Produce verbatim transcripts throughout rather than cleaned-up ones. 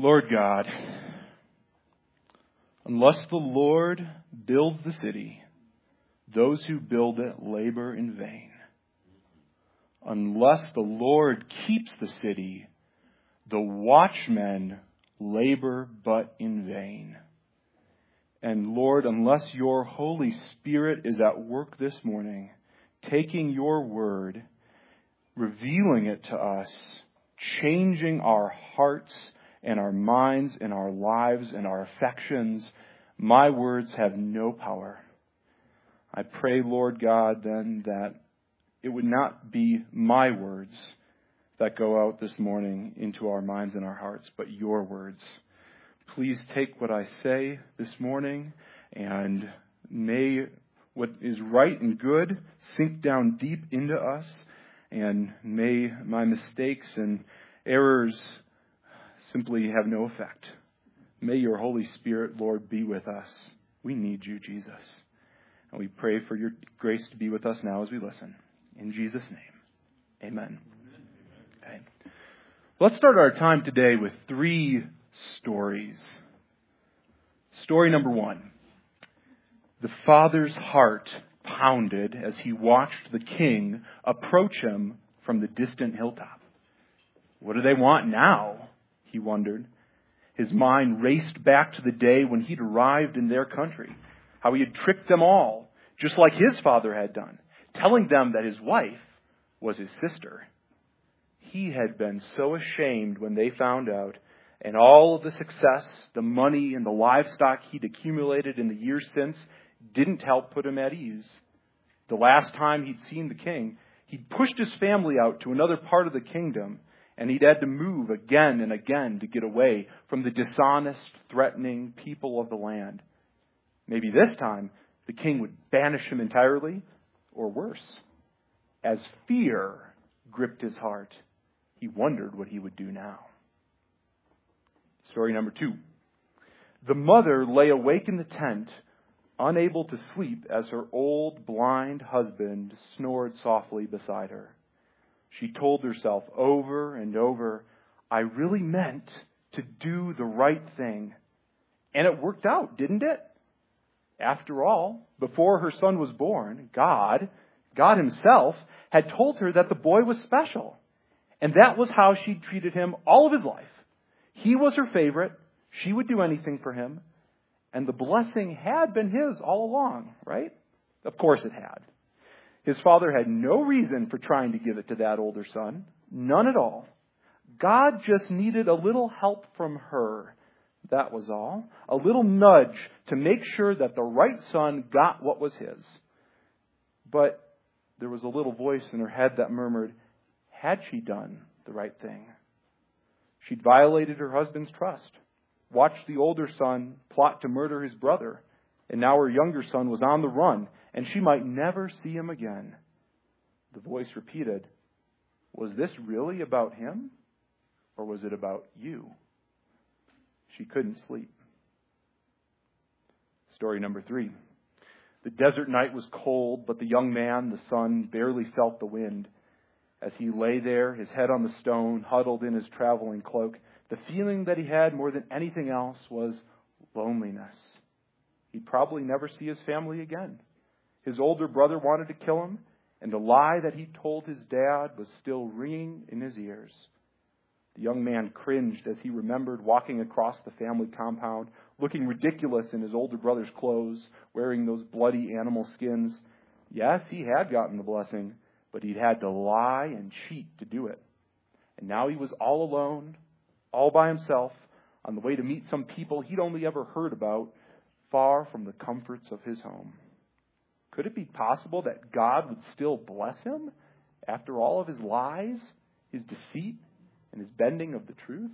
Lord God, unless the Lord builds the city, those who build it labor in vain. Unless the Lord keeps the city, the watchmen labor but in vain. And Lord, unless your Holy Spirit is at work this morning, taking your word, revealing it to us, changing our hearts and our minds and our lives and our affections, my words have no power. I pray, Lord God, then that it would not be my words that go out this morning into our minds and our hearts, but your words. Please take what I say this morning, and may what is right and good sink down deep into us, and may my mistakes and errors simply have no effect. May your Holy Spirit, Lord, be with us. We need you, Jesus. And we pray for your grace to be with us now as we listen. In Jesus' name, amen. Okay. Let's start our time today with three stories. Story number one. The father's heart pounded as he watched the king approach him from the distant hilltop. What do they want now? He wondered. His mind raced back to the day when he'd arrived in their country, how he had tricked them all, just like his father had done, telling them that his wife was his sister. He had been so ashamed when they found out, and all of the success, the money, and the livestock he'd accumulated in the years since didn't help put him at ease. The last time he'd seen the king, he'd pushed his family out to another part of the kingdom, and he'd had to move again and again to get away from the dishonest, threatening people of the land. Maybe this time, the king would banish him entirely, or worse. As fear gripped his heart, he wondered what he would do now. Story number two. The mother lay awake in the tent, unable to sleep as her old, blind husband snored softly beside her. She told herself over and over, I really meant to do the right thing. And it worked out, didn't it? After all, before her son was born, God, God himself, had told her that the boy was special. And that was how she treated him all of his life. He was her favorite. She would do anything for him. And the blessing had been his all along, right? Of course it had. His father had no reason for trying to give it to that older son. None at all. God just needed a little help from her. That was all. A little nudge to make sure that the right son got what was his. But there was a little voice in her head that murmured, had she done the right thing? She'd violated her husband's trust, watched the older son plot to murder his brother, and now her younger son was on the run, and she might never see him again. The voice repeated, was this really about him, or was it about you? She couldn't sleep. Story number three. The desert night was cold, but the young man, the son, barely felt the wind. As he lay there, his head on the stone, huddled in his traveling cloak, the feeling that he had more than anything else was loneliness. He'd probably never see his family again. His older brother wanted to kill him, and the lie that he told his dad was still ringing in his ears. The young man cringed as he remembered walking across the family compound, looking ridiculous in his older brother's clothes, wearing those bloody animal skins. Yes, he had gotten the blessing, but he'd had to lie and cheat to do it. And now he was all alone, all by himself, on the way to meet some people he'd only ever heard about, far from the comforts of his home. Could it be possible that God would still bless him after all of his lies, his deceit, and his bending of the truth?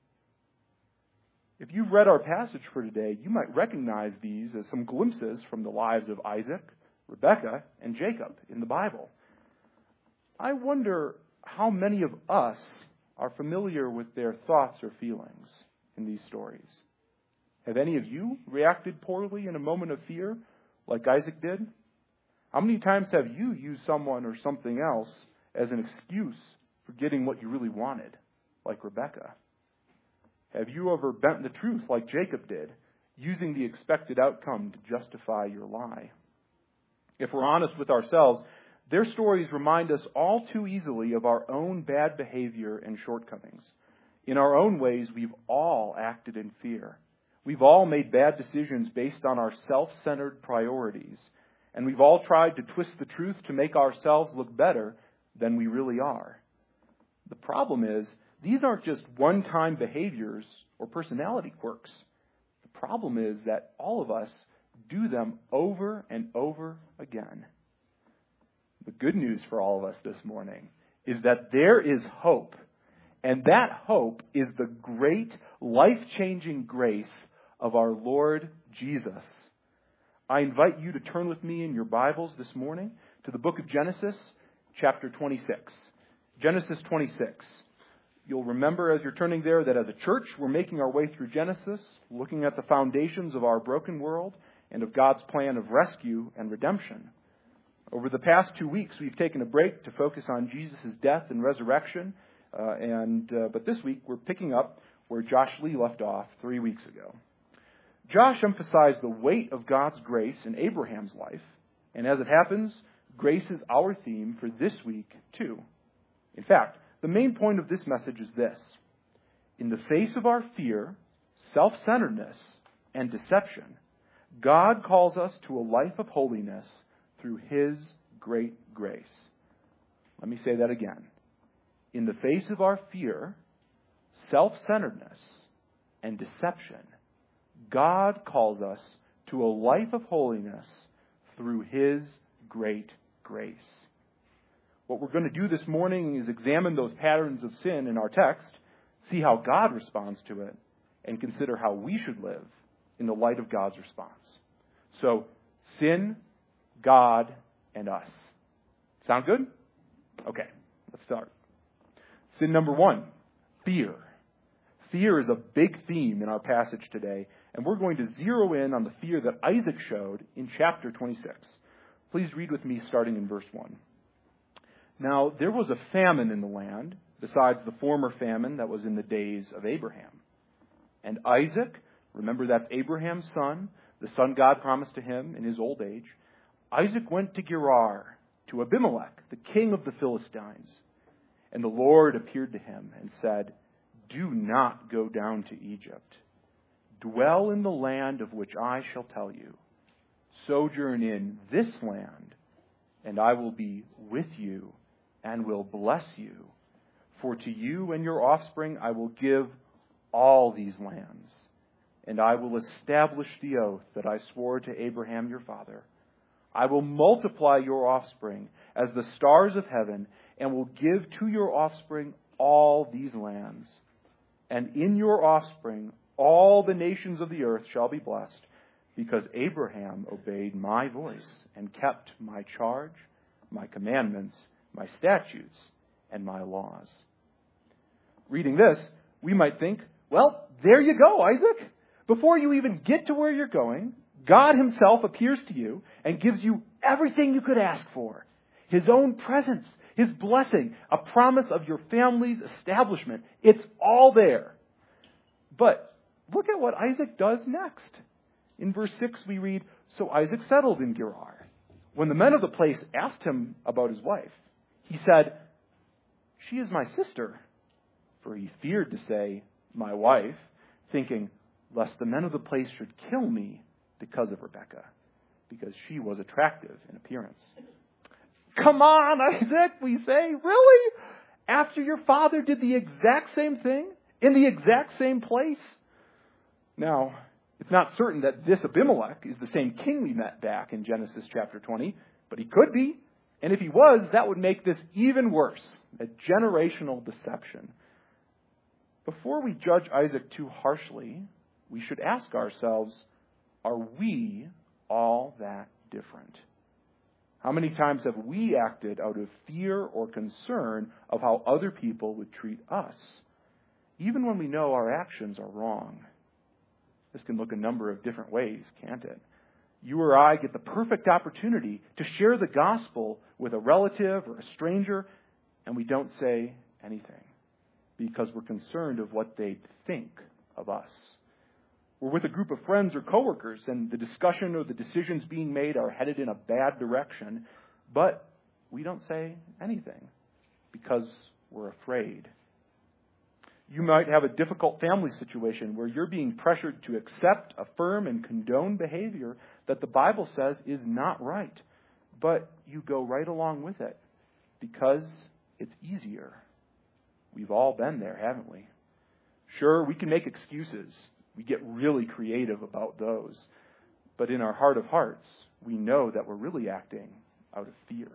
If you've read our passage for today, you might recognize these as some glimpses from the lives of Isaac, Rebekah, and Jacob in the Bible. I wonder how many of us are familiar with their thoughts or feelings in these stories. Have any of you reacted poorly in a moment of fear like Isaac did? How many times have you used someone or something else as an excuse for getting what you really wanted, like Rebekah? Have you ever bent the truth like Jacob did, using the expected outcome to justify your lie? If we're honest with ourselves, their stories remind us all too easily of our own bad behavior and shortcomings. In our own ways, we've all acted in fear. We've all made bad decisions based on our self-centered priorities. And we've all tried to twist the truth to make ourselves look better than we really are. The problem is, these aren't just one-time behaviors or personality quirks. The problem is that all of us do them over and over again. The good news for all of us this morning is that there is hope. And that hope is the great, life-changing grace of our Lord Jesus. I invite you to turn with me in your Bibles this morning to the book of Genesis, chapter twenty-six. Genesis twenty-six. You'll remember as you're turning there that as a church, we're making our way through Genesis, looking at the foundations of our broken world and of God's plan of rescue and redemption. Over the past two weeks, we've taken a break to focus on Jesus' death and resurrection. Uh, and uh, but this week, we're picking up where Josh Lee left off three weeks ago. Josh emphasized the weight of God's grace in Abraham's life. And as it happens, grace is our theme for this week, too. In fact, the main point of this message is this. In the face of our fear, self-centeredness, and deception, God calls us to a life of holiness through His great grace. Let me say that again. In the face of our fear, self-centeredness, and deception, God calls us to a life of holiness through His great grace. What we're going to do this morning is examine those patterns of sin in our text, see how God responds to it, and consider how we should live in the light of God's response. So, sin, God, and us. Sound good? Okay, let's start. Sin number one, fear. Fear is a big theme in our passage today, and we're going to zero in on the fear that Isaac showed in chapter twenty-six. Please read with me starting in verse one. Now, there was a famine in the land, besides the former famine that was in the days of Abraham. And Isaac, remember that's Abraham's son, the son God promised to him in his old age. Isaac went to Gerar, to Abimelech, the king of the Philistines. And the Lord appeared to him and said, "Do not go down to Egypt. Dwell in the land of which I shall tell you. Sojourn in this land, and I will be with you and will bless you. For to you and your offspring I will give all these lands, and I will establish the oath that I swore to Abraham your father. I will multiply your offspring as the stars of heaven, and will give to your offspring all these lands. And in your offspring all the nations of the earth shall be blessed, because Abraham obeyed my voice and kept my charge, my commandments, my statutes, and my laws." Reading this, we might think, well, there you go, Isaac. Before you even get to where you're going, God Himself appears to you and gives you everything you could ask for. His own presence, His blessing, a promise of your family's establishment. It's all there. But look at what Isaac does next. In verse six we read, "So Isaac settled in Gerar. When the men of the place asked him about his wife, he said, 'She is my sister.' For he feared to say, 'my wife,' thinking, lest the men of the place should kill me because of Rebekah, because she was attractive in appearance." Come on, Isaac, we say. Really? After your father did the exact same thing in the exact same place? Now, it's not certain that this Abimelech is the same king we met back in Genesis chapter twenty, but he could be. And if he was, that would make this even worse. A generational deception. Before we judge Isaac too harshly, we should ask ourselves, are we all that different? How many times have we acted out of fear or concern of how other people would treat us, even when we know our actions are wrong? This can look a number of different ways, can't it? You or I get the perfect opportunity to share the gospel with a relative or a stranger, and we don't say anything because we're concerned of what they think of us. We're with a group of friends or coworkers, and the discussion or the decisions being made are headed in a bad direction, but we don't say anything because we're afraid. You might have a difficult family situation where you're being pressured to accept, affirm, and condone behavior that the Bible says is not right, but you go right along with it because it's easier. We've all been there, haven't we? Sure, we can make excuses. We get really creative about those. But in our heart of hearts, we know that we're really acting out of fear.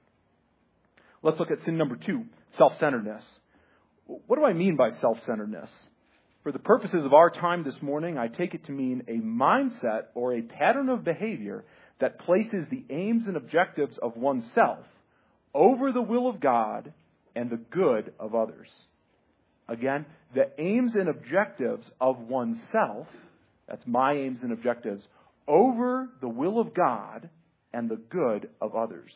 Let's look at sin number two, self-centeredness. What do I mean by self-centeredness? For the purposes of our time this morning, I take it to mean a mindset or a pattern of behavior that places the aims and objectives of oneself over the will of God and the good of others. Again, the aims and objectives of oneself, that's my aims and objectives, over the will of God and the good of others.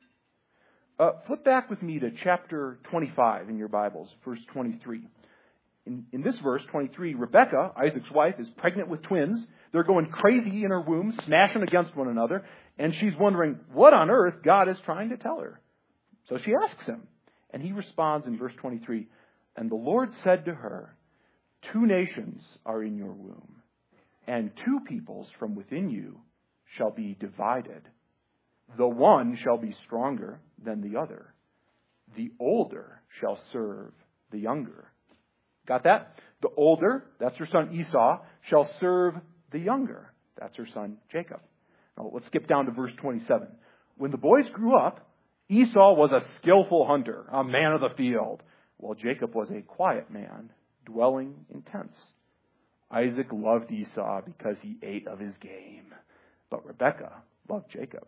Uh, flip back with me to chapter twenty-five in your Bibles, verse twenty-three. In, in this verse, twenty-three, Rebekah, Isaac's wife, is pregnant with twins. They're going crazy in her womb, smashing against one another, and she's wondering what on earth God is trying to tell her. So she asks him, and he responds in verse twenty-three, "And the Lord said to her, two nations are in your womb, and two peoples from within you shall be divided. The one shall be stronger than the other. The older shall serve the younger." Got that? The older, that's her son Esau, shall serve the younger. That's her son Jacob. Now let's skip down to verse twenty-seven. When the boys grew up, Esau was a skillful hunter, a man of the field, while Jacob was a quiet man, dwelling in tents. Isaac loved Esau because he ate of his game, but Rebekah loved Jacob.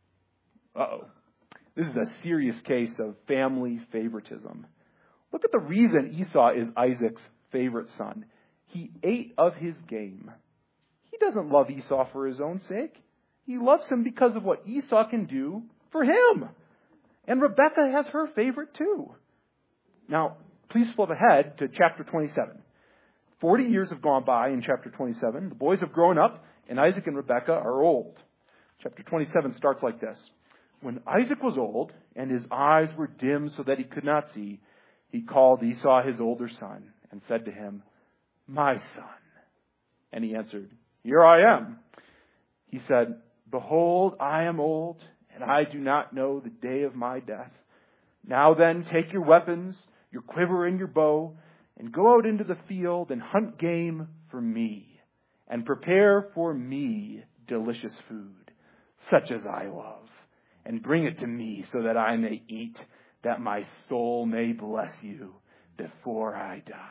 Uh-oh. This is a serious case of family favoritism. Look at the reason Esau is Isaac's favorite son. He ate of his game. He doesn't love Esau for his own sake. He loves him because of what Esau can do for him. And Rebekah has her favorite too. Now, please flip ahead to chapter twenty-seven. Forty years have gone by in chapter twenty-seven. The boys have grown up, and Isaac and Rebekah are old. Chapter twenty-seven starts like this. When Isaac was old, and his eyes were dim so that he could not see, he called Esau his older son, and said to him, "My son." And he answered, "Here I am." He said, "Behold, I am old, and I do not know the day of my death. Now then, take your weapons, your quiver and your bow, and go out into the field and hunt game for me, and prepare for me delicious food, such as I love, and bring it to me so that I may eat, that my soul may bless you before I die."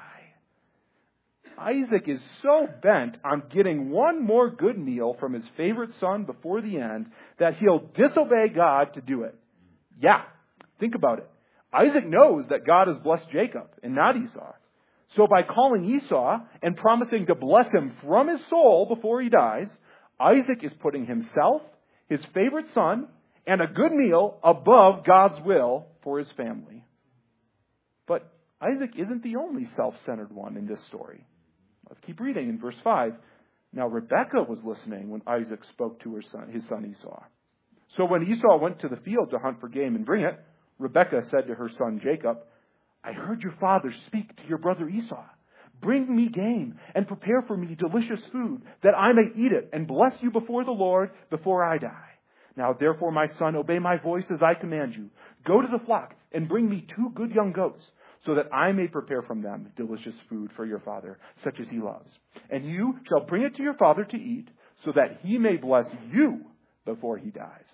Isaac is so bent on getting one more good meal from his favorite son before the end that he'll disobey God to do it. Yeah, think about it. Isaac knows that God has blessed Jacob and not Esau. So by calling Esau and promising to bless him from his soul before he dies, Isaac is putting himself, his favorite son, and a good meal above God's will for his family. But Isaac isn't the only self-centered one in this story. Let's keep reading in verse five. Now Rebekah was listening when Isaac spoke to her son, his son Esau. So when Esau went to the field to hunt for game and bring it, Rebekah said to her son Jacob, "I heard your father speak to your brother Esau. Bring me game and prepare for me delicious food, that I may eat it and bless you before the Lord before I die. Now therefore, my son, obey my voice as I command you. Go to the flock and bring me two good young goats, so that I may prepare from them delicious food for your father, such as he loves. And you shall bring it to your father to eat, so that he may bless you before he dies."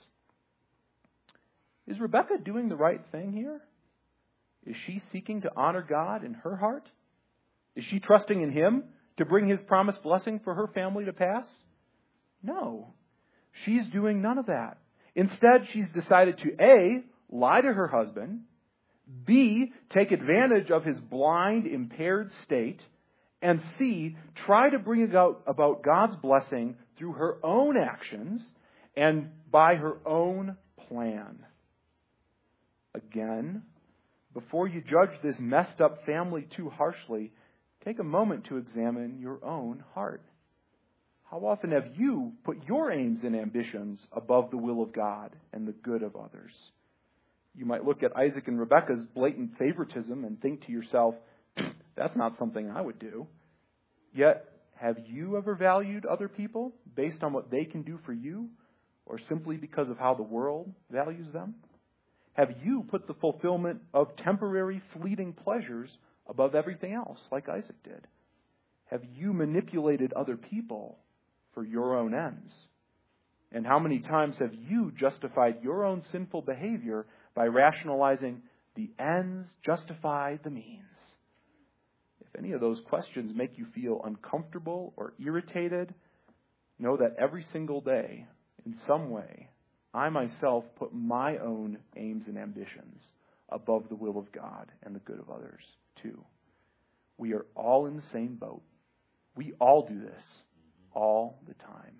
Is Rebekah doing the right thing here? Is she seeking to honor God in her heart? Is she trusting in him to bring his promised blessing for her family to pass? No. She's doing none of that. Instead, she's decided to A, lie to her husband, B, take advantage of his blind, impaired state, and C, try to bring about, about God's blessing through her own actions and by her own plan. Again, before you judge this messed up family too harshly, take a moment to examine your own heart. How often have you put your aims and ambitions above the will of God and the good of others? You might look at Isaac and Rebekah's blatant favoritism and think to yourself, that's not something I would do. Yet, have you ever valued other people based on what they can do for you, or simply because of how the world values them? Have you put the fulfillment of temporary, fleeting pleasures above everything else, like Isaac did? Have you manipulated other people for your own ends? And how many times have you justified your own sinful behavior by rationalizing the ends justify the means? If any of those questions make you feel uncomfortable or irritated, know that every single day, in some way, I myself put my own aims and ambitions above the will of God and the good of others, too. We are all in the same boat. We all do this all the time.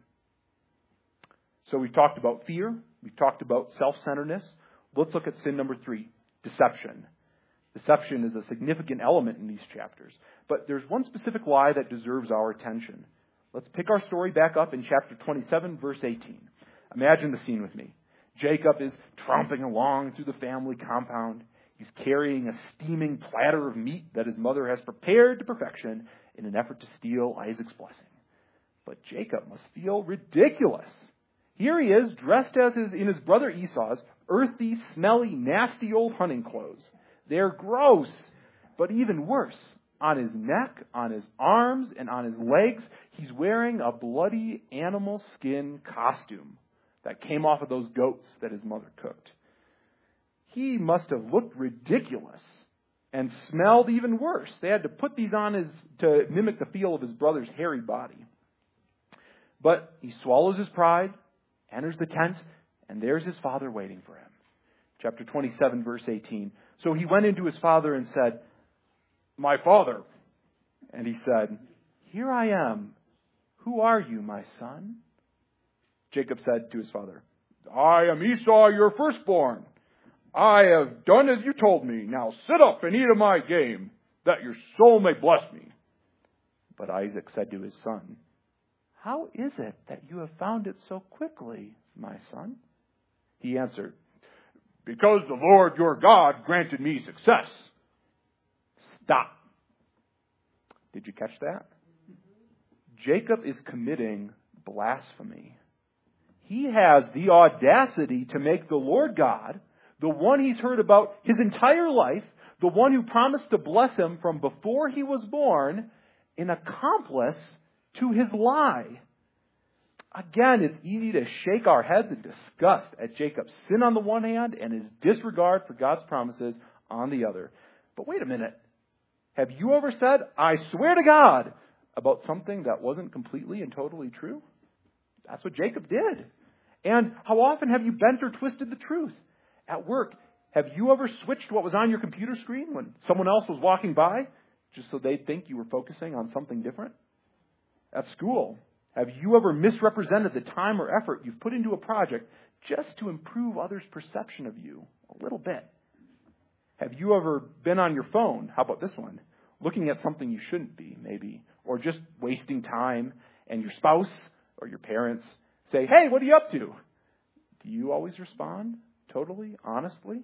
So we've talked about fear. We've talked about self-centeredness. Let's look at sin number three, deception. Deception is a significant element in these chapters. But there's one specific lie that deserves our attention. Let's pick our story back up in chapter twenty-seven, verse eighteen. Imagine the scene with me. Jacob is tromping along through the family compound. He's carrying a steaming platter of meat that his mother has prepared to perfection in an effort to steal Isaac's blessing. But Jacob must feel ridiculous. Here he is, dressed as his, in his brother Esau's earthy, smelly, nasty old hunting clothes. They're gross, but even worse. On his neck, on his arms, and on his legs, he's wearing a bloody animal skin costume that came off of those goats that his mother cooked. He must have looked ridiculous and smelled even worse. They had to put these on his to mimic the feel of his brother's hairy body. But he swallows his pride, enters the tent, and there's his father waiting for him. Chapter twenty-seven, verse eighteen. So he went into his father and said, "My father." And he said, "Here I am. Who are you, my son?" Jacob said to his father, "I am Esau, your firstborn. I have done as you told me. Now sit up and eat of my game, that your soul may bless me." But Isaac said to his son, "How is it that you have found it so quickly, my son?" He answered, "Because the Lord your God granted me success." Stop. Did you catch that? Jacob is committing blasphemy. He has the audacity to make the Lord God, the one he's heard about his entire life, the one who promised to bless him from before he was born, an accomplice to his lie. Again, it's easy to shake our heads in disgust at Jacob's sin on the one hand and his disregard for God's promises on the other. But wait a minute. Have you ever said, "I swear to God," about something that wasn't completely and totally true? That's what Jacob did. And how often have you bent or twisted the truth? At work, have you ever switched what was on your computer screen when someone else was walking by, just so they'd think you were focusing on something different? At school, have you ever misrepresented the time or effort you've put into a project just to improve others' perception of you a little bit? Have you ever been on your phone? How about this one? Looking at something you shouldn't be, maybe, or just wasting time, and your spouse or your parents say, "Hey, what are you up to?" Do you always respond totally, honestly?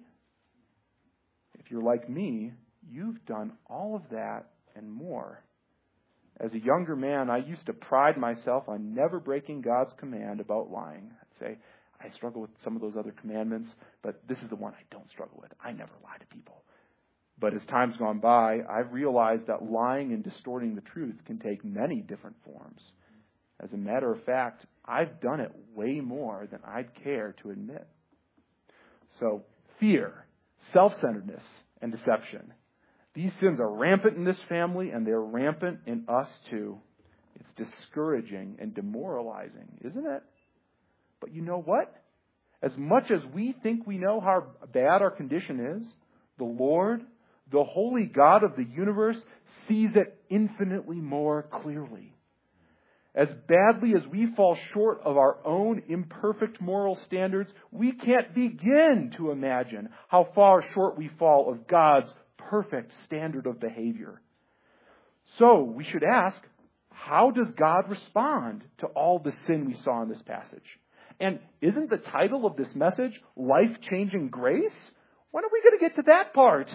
If you're like me, you've done all of that and more. As a younger man, I used to pride myself on never breaking God's command about lying. I'd say, I struggle with some of those other commandments, but this is the one I don't struggle with. I never lie to people. But as time's gone by, I've realized that lying and distorting the truth can take many different forms. As a matter of fact, I've done it way more than I'd care to admit. So, fear, self-centeredness, and deception. These sins are rampant in this family, and they're rampant in us too. It's discouraging and demoralizing, isn't it? But you know what? As much as we think we know how bad our condition is, the Lord, the holy God of the universe, sees it infinitely more clearly. As badly as we fall short of our own imperfect moral standards, we can't begin to imagine how far short we fall of God's perfect standard of behavior. So we should ask, how does God respond to all the sin we saw in this passage? And isn't the title of this message Life-Changing Grace? When are we going to get to that part?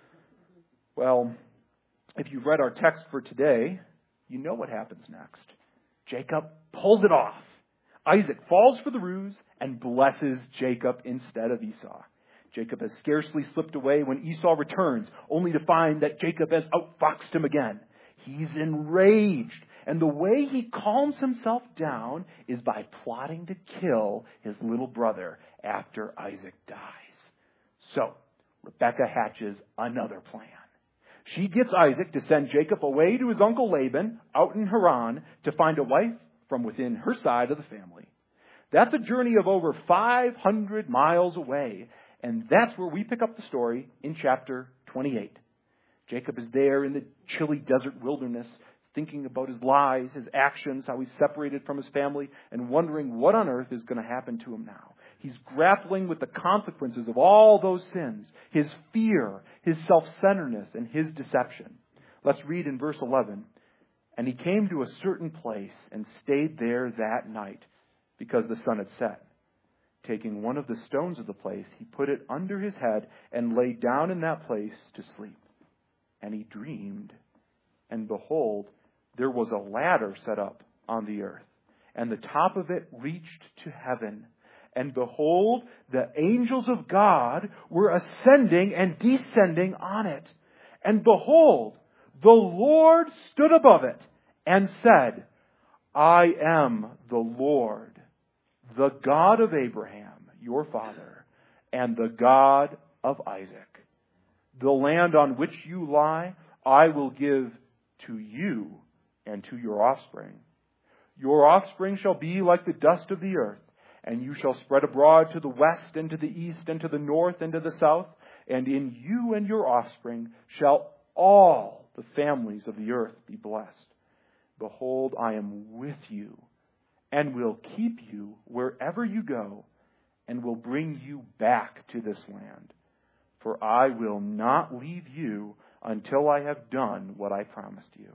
Well, if you've read our text for today, you know what happens next. Jacob pulls it off. Isaac falls for the ruse and blesses Jacob instead of Esau. Jacob has scarcely slipped away when Esau returns, only to find that Jacob has outfoxed him again. He's enraged, and the way he calms himself down is by plotting to kill his little brother after Isaac dies. So, Rebekah hatches another plan. She gets Isaac to send Jacob away to his uncle Laban out in Haran to find a wife from within her side of the family. That's a journey of over five hundred miles away, and that's where we pick up the story in chapter twenty-eight. Jacob is there in the chilly desert wilderness, thinking about his lies, his actions, how he's separated from his family, and wondering what on earth is going to happen to him now. He's grappling with the consequences of all those sins, his fear, his self-centeredness, and his deception. Let's read in verse eleven. And he came to a certain place and stayed there that night, because the sun had set. Taking one of the stones of the place, he put it under his head and lay down in that place to sleep. And he dreamed, and behold, there was a ladder set up on the earth, and the top of it reached to heaven. And behold, the angels of God were ascending and descending on it. And behold, the Lord stood above it and said, I am the Lord, the God of Abraham, your father, and the God of Isaac. The land on which you lie, I will give to you and to your offspring. Your offspring shall be like the dust of the earth, and you shall spread abroad to the west and to the east and to the north and to the south, and in you and your offspring shall all the families of the earth be blessed. Behold, I am with you, and will keep you wherever you go, and will bring you back to this land. For I will not leave you until I have done what I promised you.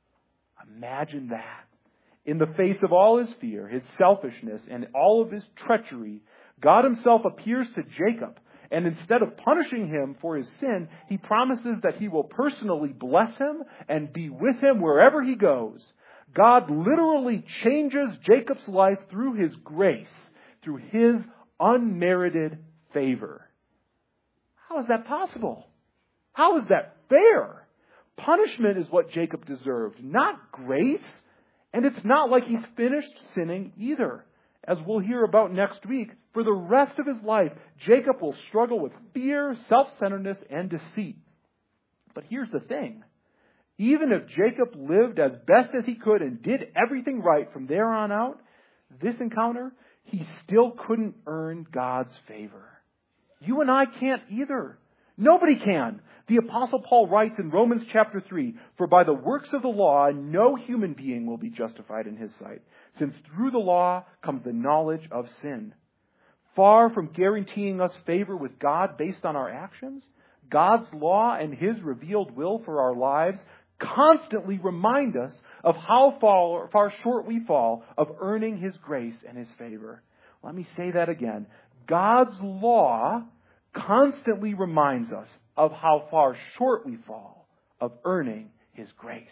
Imagine that. In the face of all his fear, his selfishness, and all of his treachery, God himself appears to Jacob. And instead of punishing him for his sin, he promises that he will personally bless him and be with him wherever he goes. God literally changes Jacob's life through his grace, through his unmerited favor. How is that possible? How is that fair? Punishment is what Jacob deserved, not grace. And it's not like he's finished sinning either. As we'll hear about next week, for the rest of his life, Jacob will struggle with fear, self-centeredness, and deceit. But here's the thing. Even if Jacob lived as best as he could and did everything right from there on out, this encounter, he still couldn't earn God's favor. You and I can't either. Nobody can. The Apostle Paul writes in Romans chapter three, For by the works of the law, no human being will be justified in his sight, since through the law comes the knowledge of sin. Far from guaranteeing us favor with God based on our actions, God's law and his revealed will for our lives constantly remind us of how far, far short we fall of earning his grace and his favor. Let me say that again. God's law constantly reminds us of how far short we fall of earning his grace.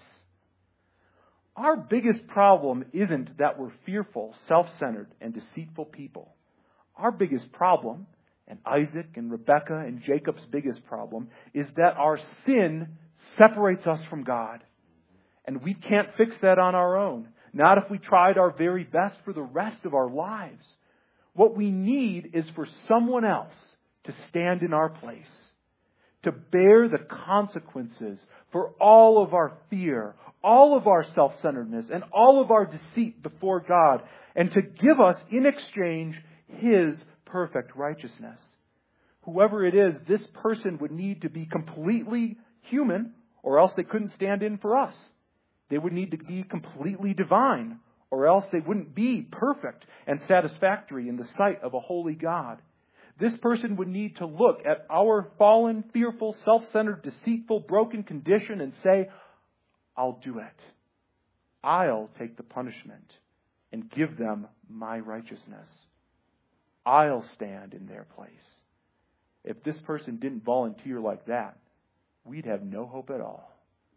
Our biggest problem isn't that we're fearful, self-centered, and deceitful people. Our biggest problem, and Isaac and Rebekah and Jacob's biggest problem, is that our sin separates us from God. And we can't fix that on our own. Not if we tried our very best for the rest of our lives. What we need is for someone else to stand in our place, to bear the consequences for all of our fear, all of our self-centeredness, and all of our deceit before God, and to give us in exchange his perfect righteousness. Whoever it is, this person would need to be completely human, or else they couldn't stand in for us. They would need to be completely divine, or else they wouldn't be perfect and satisfactory in the sight of a holy God. This person would need to look at our fallen, fearful, self-centered, deceitful, broken condition and say, I'll do it. I'll take the punishment and give them my righteousness. I'll stand in their place. If this person didn't volunteer like that, we'd have no hope at all.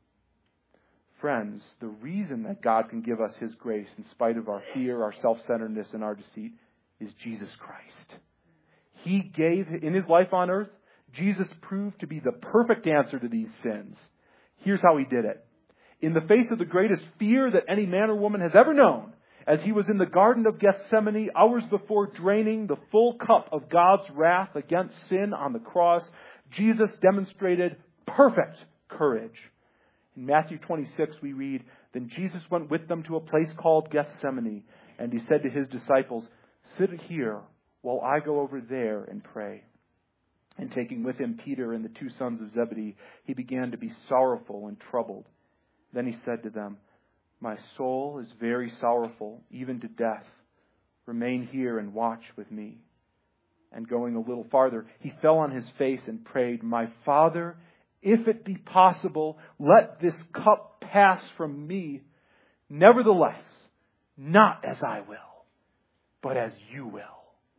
Friends, the reason that God can give us His grace in spite of our fear, our self-centeredness, and our deceit is Jesus Christ. He gave, in His life on earth, Jesus proved to be the perfect answer to these sins. Here's how He did it. In the face of the greatest fear that any man or woman has ever known, as He was in the Garden of Gethsemane, hours before draining the full cup of God's wrath against sin on the cross, Jesus demonstrated perfect courage. In Matthew twenty-six, we read, "Then Jesus went with them to a place called Gethsemane, and He said to His disciples, 'Sit here while I go over there and pray.' And taking with Him Peter and the two sons of Zebedee, He began to be sorrowful and troubled. Then He said to them, 'My soul is very sorrowful, even to death. Remain here and watch with me.' And going a little farther, He fell on His face and prayed, 'My Father, if it be possible, let this cup pass from me. Nevertheless, not as I will, but as you will.'"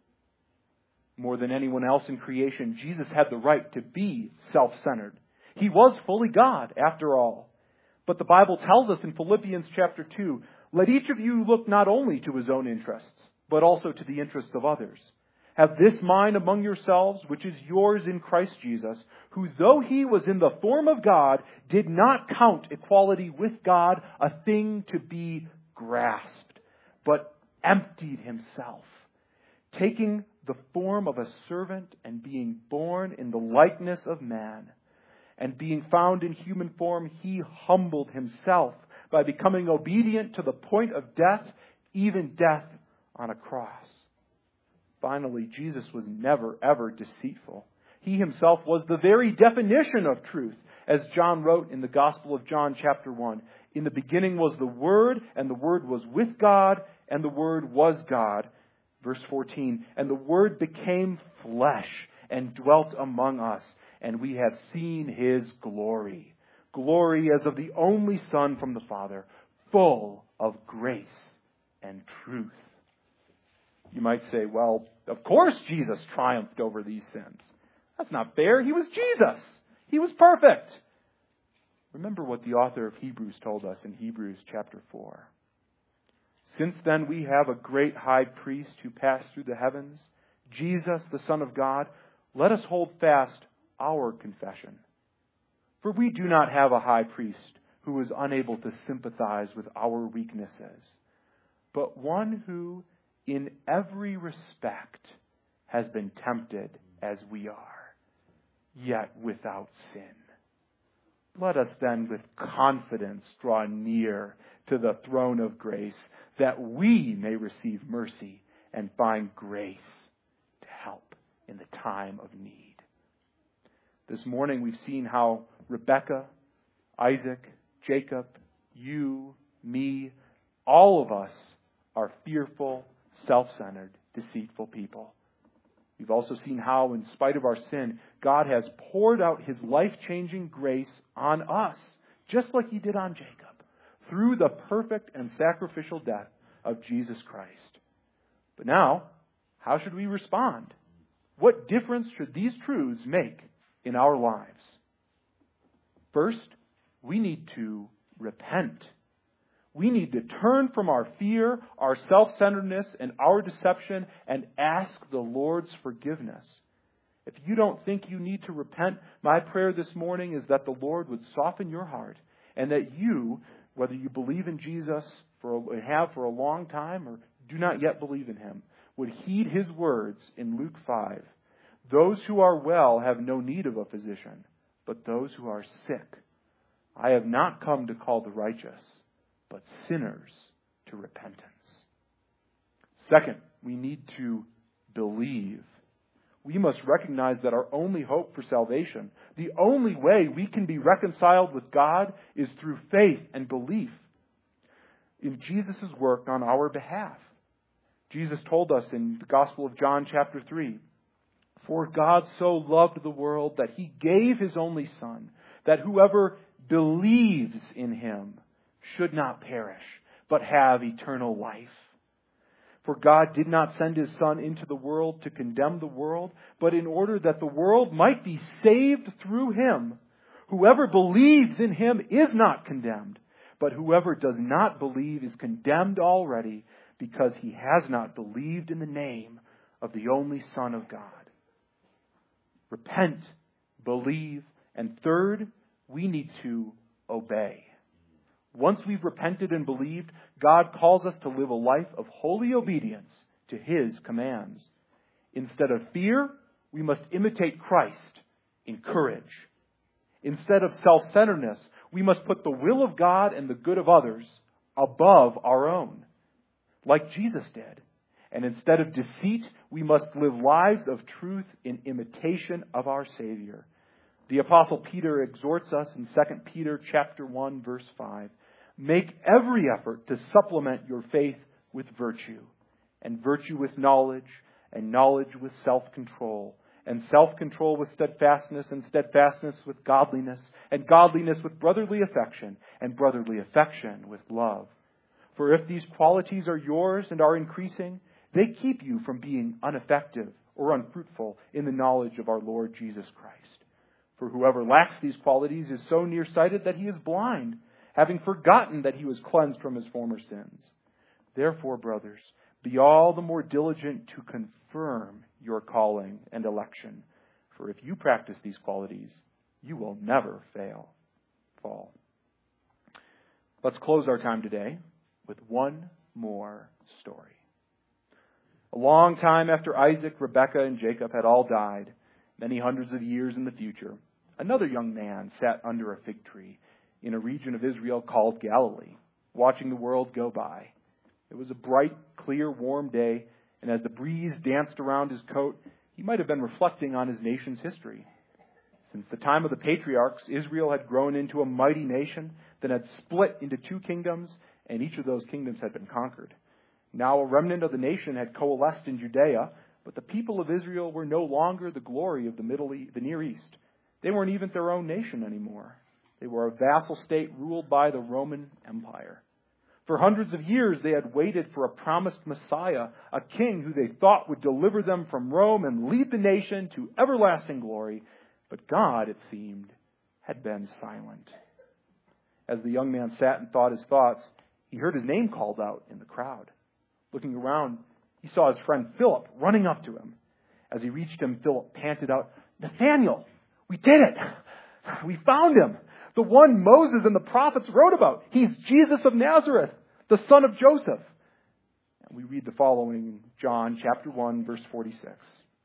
More than anyone else in creation, Jesus had the right to be self-centered. He was fully God, after all. But the Bible tells us in Philippians chapter two, "Let each of you look not only to his own interests, but also to the interests of others. Have this mind among yourselves, which is yours in Christ Jesus, who, though He was in the form of God, did not count equality with God a thing to be grasped, but emptied Himself, taking the form of a servant and being born in the likeness of man. And being found in human form, He humbled Himself by becoming obedient to the point of death, even death on a cross." Finally, Jesus was never, ever deceitful. He Himself was the very definition of truth. As John wrote in the Gospel of John chapter one, "In the beginning was the Word, and the Word was with God, and the Word was God." Verse fourteen, "And the Word became flesh and dwelt among us, and we have seen His glory. Glory as of the only Son from the Father, full of grace and truth." You might say, well, of course Jesus triumphed over these sins. That's not fair. He was Jesus. He was perfect. Remember what the author of Hebrews told us in Hebrews chapter four. "Since then we have a great high priest who passed through the heavens, Jesus, the Son of God, let us hold fast our confession. For we do not have a high priest who is unable to sympathize with our weaknesses, but one who in every respect has been tempted as we are, yet without sin. Let us then with confidence draw near to the throne of grace, that we may receive mercy and find grace to help in the time of need." This morning we've seen how Rebekah, Isaac, Jacob, you, me, all of us are fearful, self-centered, deceitful people. We've also seen how, in spite of our sin, God has poured out His life-changing grace on us, just like He did on Jacob, through the perfect and sacrificial death of Jesus Christ. But now, how should we respond? What difference should these truths make in our lives? First, we need to repent. We need to turn from our fear, our self-centeredness, and our deception and ask the Lord's forgiveness. If you don't think you need to repent, my prayer this morning is that the Lord would soften your heart and that you, whether you believe in Jesus for a, have for a long time or do not yet believe in Him, would heed His words in Luke five. "Those who are well have no need of a physician, but those who are sick. I have not come to call the righteous, but sinners to repentance." Second, we need to believe. We must recognize that our only hope for salvation, the only way we can be reconciled with God, is through faith and belief in Jesus' work on our behalf. Jesus told us in the Gospel of John chapter three, "For God so loved the world that He gave His only Son, that whoever believes in him should not perish, but have eternal life. For God did not send his Son into the world to condemn the world, but in order that the world might be saved through him. Whoever believes in him is not condemned, but whoever does not believe is condemned already, because he has not believed in the name of the only Son of God. Repent, believe, and third, we need to obey. Once we've repented and believed, God calls us to live a life of holy obedience to his commands. Instead of fear, we must imitate Christ in courage. Instead of self-centeredness, we must put the will of God and the good of others above our own, like Jesus did. And instead of deceit, we must live lives of truth in imitation of our Savior. The Apostle Peter exhorts us in Second Peter chapter one, verse five. Make every effort to supplement your faith with virtue, and virtue with knowledge, and knowledge with self-control, and self-control with steadfastness, and steadfastness with godliness, and godliness with brotherly affection, and brotherly affection with love. For if these qualities are yours and are increasing, they keep you from being ineffective or unfruitful in the knowledge of our Lord Jesus Christ. For whoever lacks these qualities is so nearsighted that he is blind, having forgotten that he was cleansed from his former sins. Therefore, brothers, be all the more diligent to confirm your calling and election. For if you practice these qualities, you will never fail, fall. Let's close our time today with one more story. A long time after Isaac, Rebekah, and Jacob had all died, many hundreds of years in the future, another young man sat under a fig tree in a region of Israel called Galilee, watching the world go by. It was a bright, clear, warm day, and as the breeze danced around his coat, he might have been reflecting on his nation's history. Since the time of the patriarchs, Israel had grown into a mighty nation that had split into two kingdoms, and each of those kingdoms had been conquered. Now a remnant of the nation had coalesced in Judea, but the people of Israel were no longer the glory of the Middle East, the Near East. They weren't even their own nation anymore. They were a vassal state ruled by the Roman Empire. For hundreds of years, they had waited for a promised Messiah, a king who they thought would deliver them from Rome and lead the nation to everlasting glory. But God, it seemed, had been silent. As the young man sat and thought his thoughts, he heard his name called out in the crowd. Looking around, he saw his friend Philip running up to him. As he reached him, Philip panted out, "Nathanael, we did it! We found him! The one Moses and the prophets wrote about. He's Jesus of Nazareth, the son of Joseph." And we read the following in John chapter one, verse forty-six.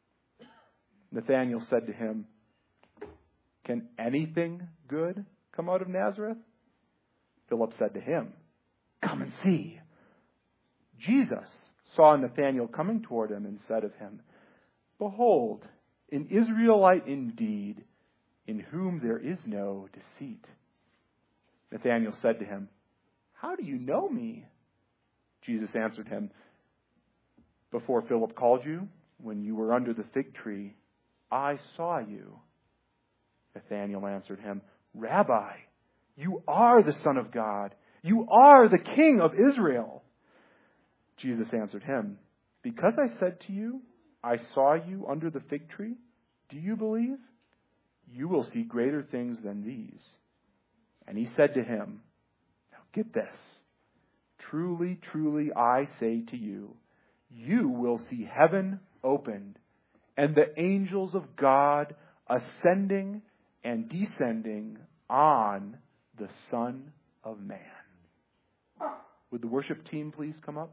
Nathanael said to him, "Can anything good come out of Nazareth?" Philip said to him, "Come and see." Jesus saw Nathanael coming toward him and said of him, "Behold, an Israelite indeed, in whom there is no deceit." Nathanael said to him, "How do you know me?" Jesus answered him, "Before Philip called you, when you were under the fig tree, I saw you." Nathanael answered him, "Rabbi, you are the Son of God. You are the King of Israel." Jesus answered him, "Because I said to you, I saw you under the fig tree, do you believe? You will see greater things than these." And he said to him, "Now get this. Truly, truly, I say to you, you will see heaven opened and the angels of God ascending and descending on the Son of Man." Would the worship team please come up?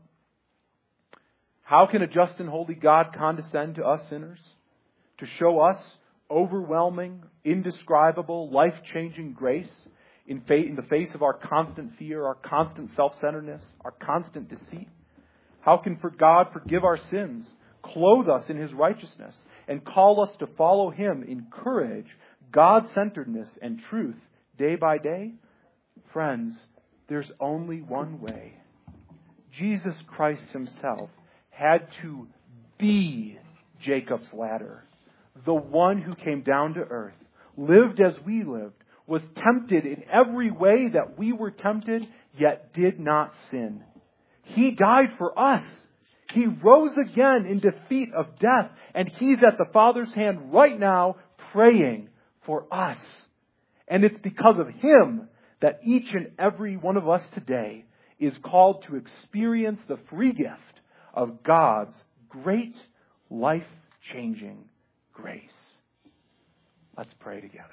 How can a just and holy God condescend to us sinners? To show us overwhelming, indescribable, life-changing grace in, fa- in the face of our constant fear, our constant self-centeredness, our constant deceit? How can for God forgive our sins, clothe us in His righteousness, and call us to follow Him in courage, God-centeredness, and truth day by day? Friends, there's only one way. Jesus Christ Himself had to be Jacob's ladder. The one who came down to earth, lived as we lived, was tempted in every way that we were tempted, yet did not sin. He died for us. He rose again in defeat of death, and He's at the Father's hand right now praying for us. And it's because of Him that each and every one of us today is called to experience the free gift of God's great life-changing grace. Let's pray together.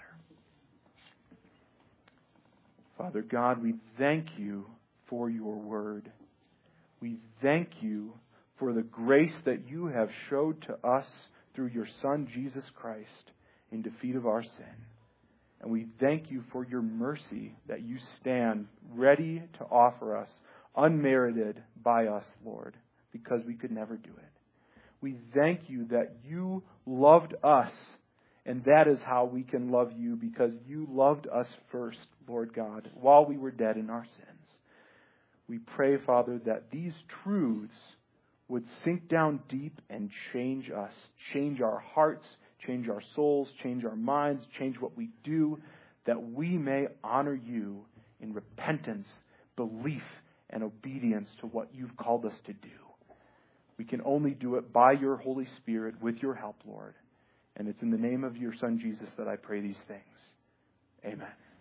Father God, we thank You for Your word. We thank You for the grace that You have showed to us through Your Son, Jesus Christ, in defeat of our sin. And we thank You for Your mercy that You stand ready to offer us, unmerited by us, Lord, because we could never do it. We thank You that You loved us, and that is how we can love You, because You loved us first, Lord God, while we were dead in our sins. We pray, Father, that these truths would sink down deep and change us, change our hearts, change our souls, change our minds, change what we do, that we may honor You in repentance, belief, and obedience to what You've called us to do. We can only do it by Your Holy Spirit with Your help, Lord. And it's in the name of Your Son, Jesus, that I pray these things. Amen.